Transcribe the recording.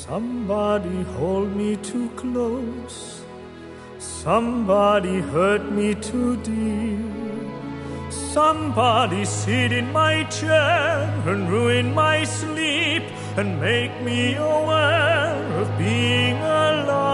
Somebody hold me too close. Somebody hurt me too deep. Somebody sit in my chair and ruin my sleep and make me aware of being alive.